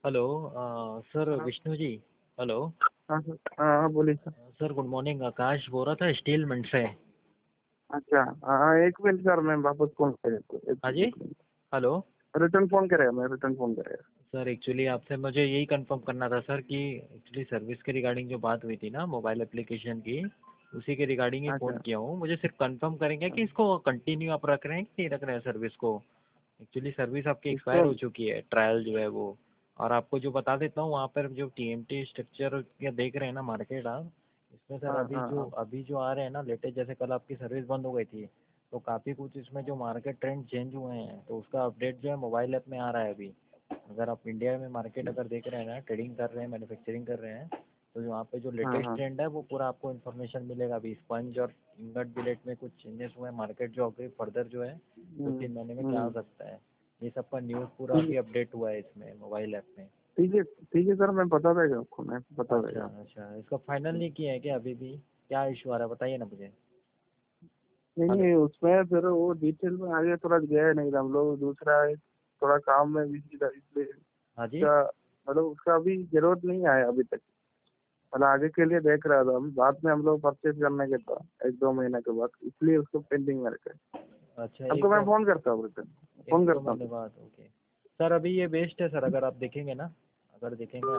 Hello sir हाँ Vishnu ji. Hello. हाँ sir. हाँ हाँ, बोलिए sir. Sir good morning, Akash बोल रहा था स्टील मिंट से। अच्छा। हाँ, एक मिनट सर, मैं वापस फोन करेगा हाँ जी। हेलो। रिटर्न फोन करेगा, मैं रिटर्न फोन करेगा। सर एक्चुअली आपसे मुझे यही कंफर्म करना था सर कि एक्चुअली सर्विस के रिगार्डिंग जो बात हुई थी ना मोबाइल एप्लीकेशन की, उसी के रिगार्डिंग ही फ़ोन अच्छा। किया हूँ। मुझे सिर्फ कंफर्म करेंगे कि इसको कंटिन्यू आप रख रहे हैं कि नहीं रख रहे हैं सर्विस को। एक्चुअली सर्विस आपकी एक्सपायर इसको। हो चुकी है, ट्रायल जो है वो। और आपको जो बता देता हूँ, वहाँ पर जो टीएमटी स्ट्रक्चर या देख रहे हैं ना मार्केट आप, इसमें सर हाँ हाँ हाँ। अभी जो आ रहे हैं ना लेटेस्ट, जैसे कल आपकी सर्विस बंद हो गई थी, तो काफ़ी कुछ इसमें जो मार्केट ट्रेंड चेंज हुए हैं, तो उसका अपडेट जो है मोबाइल ऐप में आ रहा है अभी। अगर आप इंडिया में मार्केट अगर देख रहे हैं ना, ट्रेडिंग कर रहे हैं, मैन्युफैक्चरिंग कर रहे हैं, तो वहाँ पे जो हाँ लेटेस्ट हाँ। ट्रेंड है वो पूरा आपको इन्फॉर्मेशन मिलेगा। अभी स्पंज और इंगट बिलेट में कुछ चेंजेस हुए हैं, मार्केट जो अभी फर्दर जो है दो हम्म, तीन महीने में क्या हो हम्म। सकता है, ये सब का न्यूज़ पूरा ठीक है। अभी अपडेट हुआ है इसमें मोबाइल ऐप में। ठीक है ठीक है सर, मैं बता देगा आपको, मैं बता अच्छा देगा। अच्छा, इसका फाइनल नहीं किया है क्या अभी भी? क्या इशू आ रहा है बताइए ना मुझे। नहीं हेलो। नहीं, उसमें फिर वो डिटेल में आगे थोड़ा गया नहीं था, हम लोग दूसरा थोड़ा काम में बिजी था, इसलिए हाँ जी। उसका मतलब उसका अभी जरूरत नहीं आया अभी तक। मतलब आगे के लिए देख रहा था, हम बाद में हम लोग परचेज करने के था 1-2 महीने के बाद, इसलिए उसको पेंडिंग में रखा है। अच्छा आपको एक मैं दो फोन करता हूँ, रिटर्न एक फोन दो करता महीने हूँ। बाद, ओके। सर अभी ये बेस्ट है सर, अगर आप देखेंगे ना, अगर देखेंगे